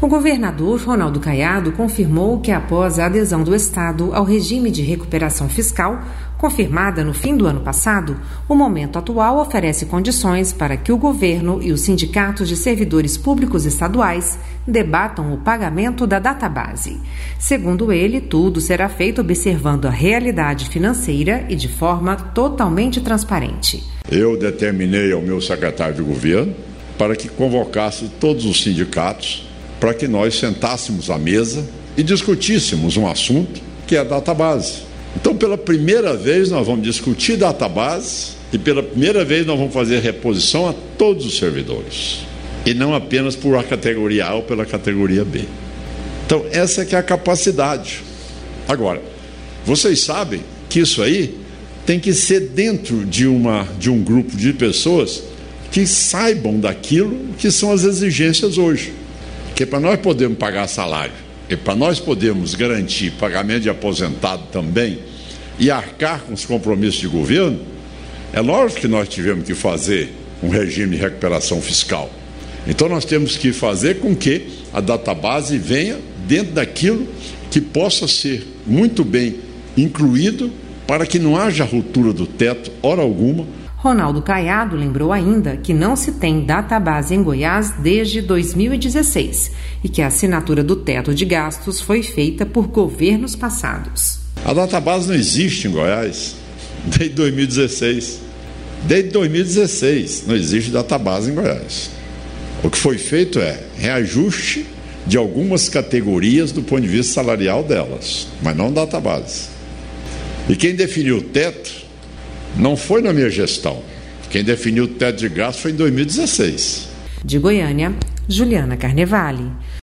O governador Ronaldo Caiado confirmou que após a adesão do Estado ao regime de recuperação fiscal, confirmada no fim do ano passado, o momento atual oferece condições para que o governo e os sindicatos de servidores públicos estaduais debatam o pagamento da database. Segundo ele, tudo será feito observando a realidade financeira e de forma totalmente transparente. Eu determinei ao meu secretário de governo para que convocasse todos os sindicatos para que nós sentássemos à mesa e discutíssemos um assunto que é a database. Então, pela primeira vez, nós vamos discutir database e pela primeira vez nós vamos fazer reposição a todos os servidores e não apenas por a categoria A ou pela categoria B. Então, essa é que é a capacidade. Agora, vocês sabem que isso aí tem que ser dentro de um grupo de pessoas que saibam daquilo que são as exigências hoje. Porque para nós podermos pagar salário e para nós podermos garantir pagamento de aposentado também e arcar com os compromissos de governo, é lógico que nós tivemos que fazer um regime de recuperação fiscal. Então nós temos que fazer com que a database venha dentro daquilo que possa ser muito bem incluído para que não haja ruptura do teto, hora alguma. Ronaldo Caiado lembrou ainda que não se tem database em Goiás desde 2016 e que a assinatura do teto de gastos foi feita por governos passados. A database não existe em Goiás desde 2016. Desde 2016 não existe database em Goiás. O que foi feito é reajuste de algumas categorias do ponto de vista salarial delas, mas não database. E quem definiu o teto não foi na minha gestão. Quem definiu o teto de gastos foi em 2016. De Goiânia, Juliana Carnevale.